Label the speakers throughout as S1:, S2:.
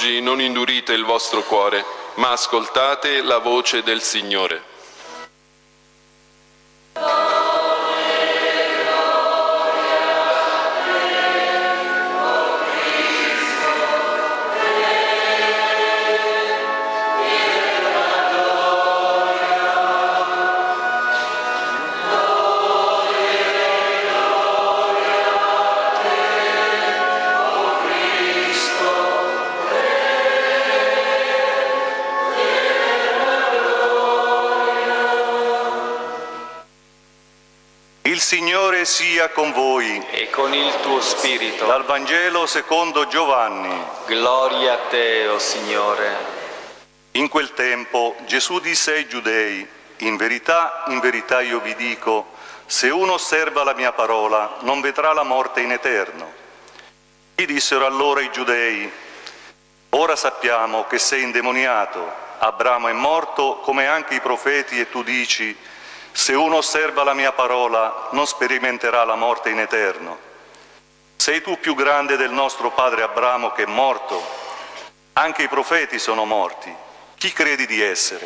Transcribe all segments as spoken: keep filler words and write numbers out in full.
S1: oggi non indurite il vostro cuore, ma ascoltate la voce del Signore.
S2: Il Signore sia con voi.
S3: E con il tuo spirito.
S2: Dal Vangelo secondo Giovanni.
S3: Gloria a te, o Signore.
S2: In quel tempo Gesù disse ai Giudei: in verità, in verità io vi dico, se uno osserva la mia parola non vedrà la morte in eterno. Gli dissero allora i Giudei: ora sappiamo che sei indemoniato. Abramo è morto come anche i profeti e tu dici: se uno osserva la mia parola non sperimenterà la morte in eterno. Sei tu più grande del nostro padre Abramo che è morto? Anche i profeti sono morti. Chi credi di essere?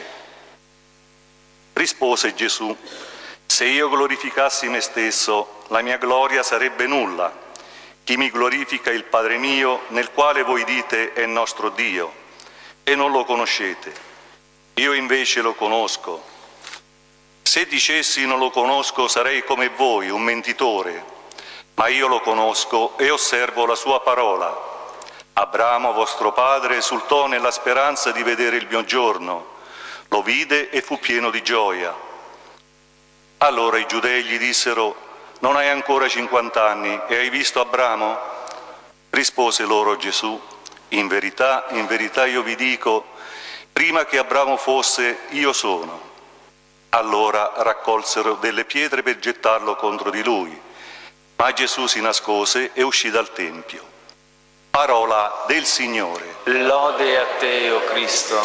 S2: Rispose Gesù: se io glorificassi me stesso, la mia gloria sarebbe nulla. Chi mi glorifica è il Padre mio, nel quale voi dite è nostro Dio, e non lo conoscete. Io invece lo conosco. Se dicessi non lo conosco sarei come voi, un mentitore, ma io lo conosco e osservo la sua parola. Abramo, vostro padre, esultò nella speranza di vedere il mio giorno. Lo vide e fu pieno di gioia. Allora i Giudei gli dissero: non hai ancora cinquant'anni e hai visto Abramo? Rispose loro Gesù: in verità, in verità io vi dico, prima che Abramo fosse, io sono. Allora raccolsero delle pietre per gettarlo contro di lui, ma Gesù si nascose e uscì dal Tempio. Parola del Signore.
S3: Lode a te, o Cristo.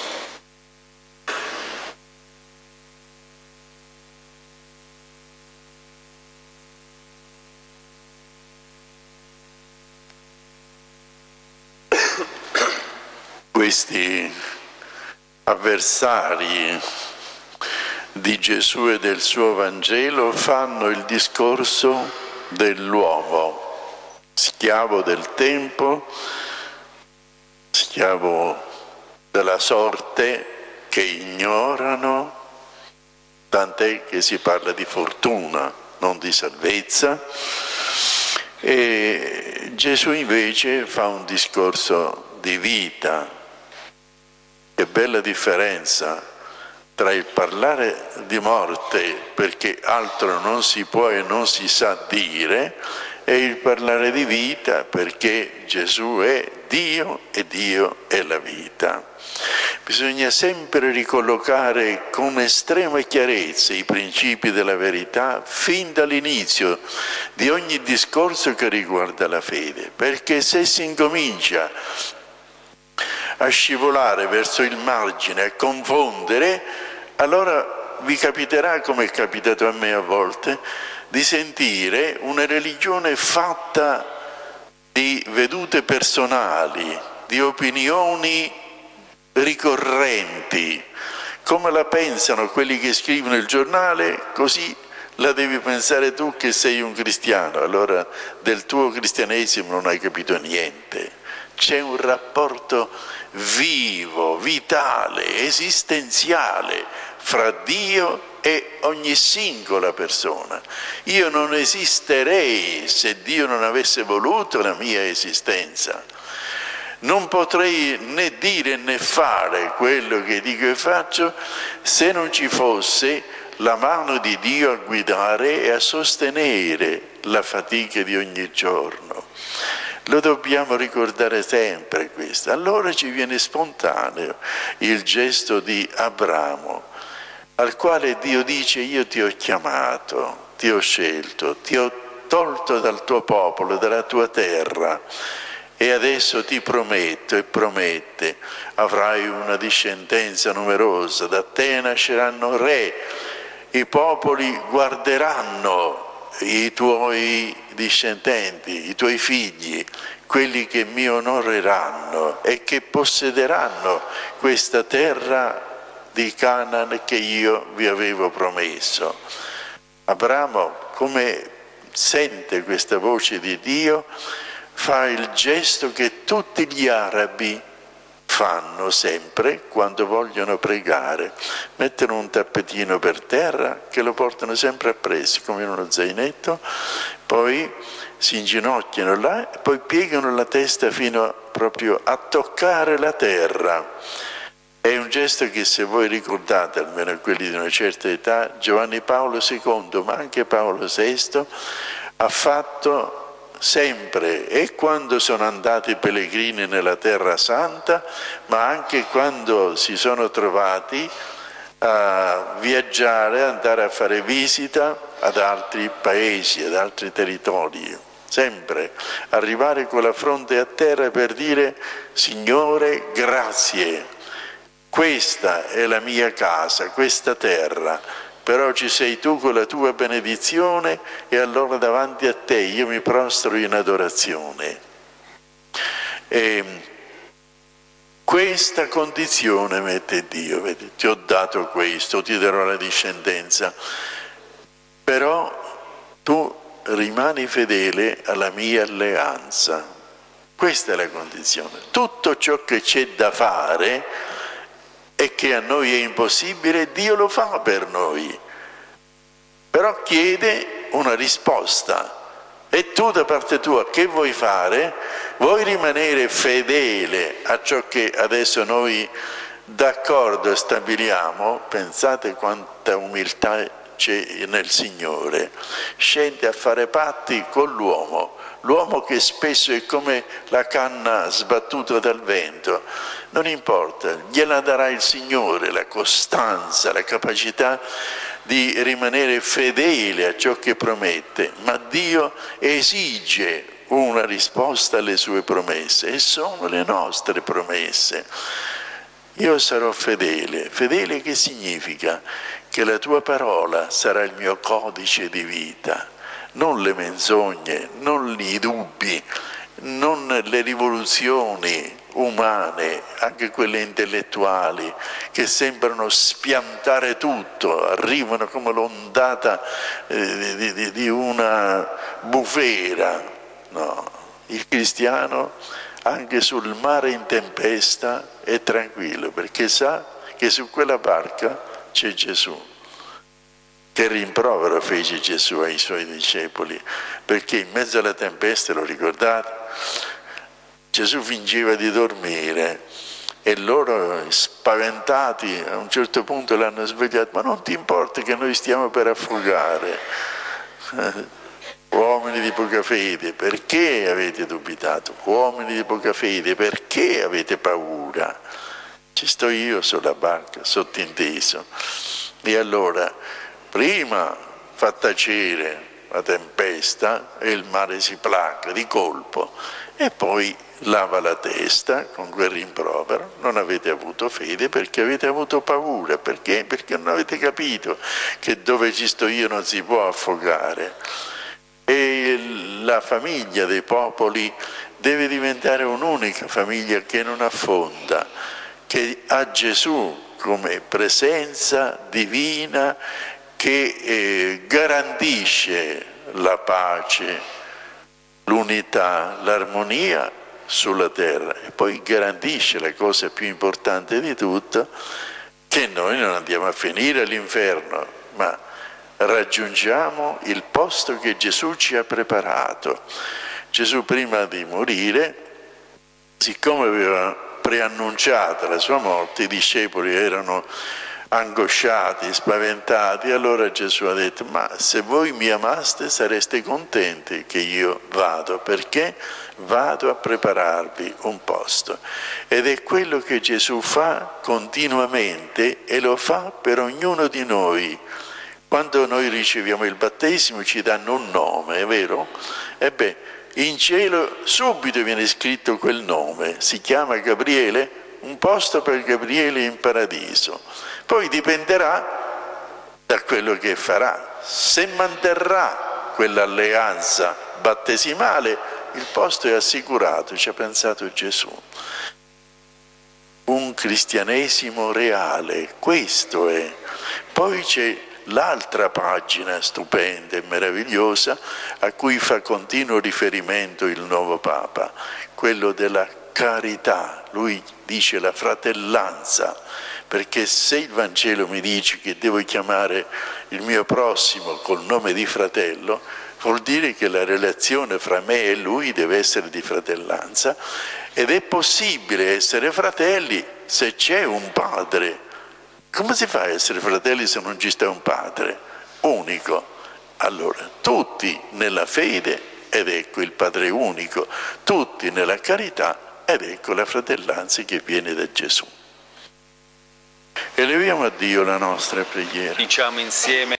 S4: Questi avversari di Gesù e del suo Vangelo fanno il discorso dell'uomo, schiavo del tempo, schiavo della sorte, che ignorano, tant'è che si parla di fortuna, non di salvezza. E Gesù invece fa un discorso di vita. Che bella differenza tra il parlare di morte, perché altro non si può e non si sa dire, e il parlare di vita, perché Gesù è Dio e Dio è la vita. Bisogna sempre ricollocare con estrema chiarezza i principi della verità fin dall'inizio di ogni discorso che riguarda la fede, perché se si incomincia a scivolare verso il margine, a confondere, allora vi capiterà, come è capitato a me a volte, di sentire una religione fatta di vedute personali, di opinioni ricorrenti. Come la pensano quelli che scrivono il giornale, così la devi pensare tu che sei un cristiano. Allora del tuo cristianesimo non hai capito niente. C'è un rapporto vivo, vitale, esistenziale fra Dio e ogni singola persona. Io non esisterei se Dio non avesse voluto la mia esistenza. Non potrei né dire né fare quello che dico e faccio se non ci fosse la mano di Dio a guidare e a sostenere la fatica di ogni giorno. Lo dobbiamo ricordare sempre questo. Allora ci viene spontaneo il gesto di Abramo, al quale Dio dice: io ti ho chiamato, ti ho scelto, ti ho tolto dal tuo popolo, dalla tua terra, e adesso ti prometto, e promette, avrai una discendenza numerosa, da te nasceranno re, i popoli guarderanno i tuoi discendenti, i tuoi figli, quelli che mi onoreranno e che possederanno questa terra di Canaan che io vi avevo promesso. Abramo, come sente questa voce di Dio, fa il gesto che tutti gli arabi fanno sempre quando vogliono pregare: mettono un tappetino per terra che lo portano sempre appresso come in uno zainetto, poi si inginocchiano là e poi piegano la testa fino a, proprio a toccare la terra. È un gesto che, se voi ricordate, almeno quelli di una certa età, Giovanni Paolo secondo, ma anche Paolo sesto, ha fatto sempre, e quando sono andati i pellegrini nella Terra Santa, ma anche quando si sono trovati a viaggiare, andare a fare visita ad altri paesi, ad altri territori. Sempre arrivare con la fronte a terra per dire: Signore, grazie, questa è la mia casa, questa terra, però ci sei tu con la tua benedizione, e allora davanti a te io mi prostro in adorazione. E questa condizione mette Dio: vedi, ti ho dato questo, ti darò la discendenza, però tu rimani fedele alla mia alleanza. Questa è la condizione. Tutto ciò che c'è da fare e che a noi è impossibile, Dio lo fa per noi, però chiede una risposta. E tu da parte tua che vuoi fare? Vuoi rimanere fedele a ciò che adesso noi d'accordo stabiliamo? Pensate quanta umiltà c'è nel Signore. Scende a fare patti con l'uomo, l'uomo che spesso è come la canna sbattuta dal vento. Non importa, gliela darà il Signore, la costanza, la capacità di rimanere fedele a ciò che promette, ma Dio esige una risposta alle sue promesse, e sono le nostre promesse. Io sarò fedele. Fedele che significa? Che la tua parola sarà il mio codice di vita, non le menzogne, non i dubbi, non le rivoluzioni umane, anche quelle intellettuali, che sembrano spiantare tutto, arrivano come l'ondata eh, di, di, di una bufera. No, il cristiano anche sul mare in tempesta è tranquillo, perché sa che su quella barca c'è Gesù. Che rimprovero fece Gesù ai suoi discepoli, perché in mezzo alla tempesta, lo ricordate? Gesù fingeva di dormire e loro, spaventati, a un certo punto l'hanno svegliato: ma non ti importa che noi stiamo per affogare? Uomini di poca fede, perché avete dubitato? Uomini di poca fede, perché avete paura? Ci sto io sulla barca, sottinteso. E allora, prima fa tacere la tempesta e il mare si placa di colpo, e poi lava la testa con quel rimprovero: non avete avuto fede perché avete avuto paura. Perché? Perché non avete capito che dove ci sto io non si può affogare. E la famiglia dei popoli deve diventare un'unica famiglia che non affonda, che ha Gesù come presenza divina, che eh, garantisce la pace, l'unità, l'armonia sulla terra, e poi garantisce la cosa più importante di tutto, che noi non andiamo a finire all'inferno, ma raggiungiamo il posto che Gesù ci ha preparato. Gesù, prima di morire, siccome aveva preannunciato la sua morte, i discepoli erano angosciati, spaventati. Allora Gesù ha detto: ma se voi mi amaste sareste contenti che io vado, perché vado a prepararvi un posto. Ed è quello che Gesù fa continuamente, e lo fa per ognuno di noi. Quando noi riceviamo il battesimo ci danno un nome, è vero? Ebbene, in cielo subito viene scritto quel nome, si chiama Gabriele, un posto per Gabriele in paradiso. Poi dipenderà da quello che farà. Se manterrà quell'alleanza battesimale, il posto è assicurato, ci ha pensato Gesù. Un cristianesimo reale, questo è. Poi c'è l'altra pagina stupenda e meravigliosa a cui fa continuo riferimento il nuovo Papa, quello della carità. Lui dice la fratellanza, perché se il Vangelo mi dice che devo chiamare il mio prossimo col nome di fratello, vuol dire che la relazione fra me e lui deve essere di fratellanza, ed è possibile essere fratelli se c'è un padre. Come si fa a essere fratelli se non ci sta un padre unico? Allora, tutti nella fede, ed ecco il Padre unico, tutti nella carità, ed ecco la fratellanza che viene da Gesù. Eleviamo a Dio la nostra preghiera.
S3: Diciamo insieme: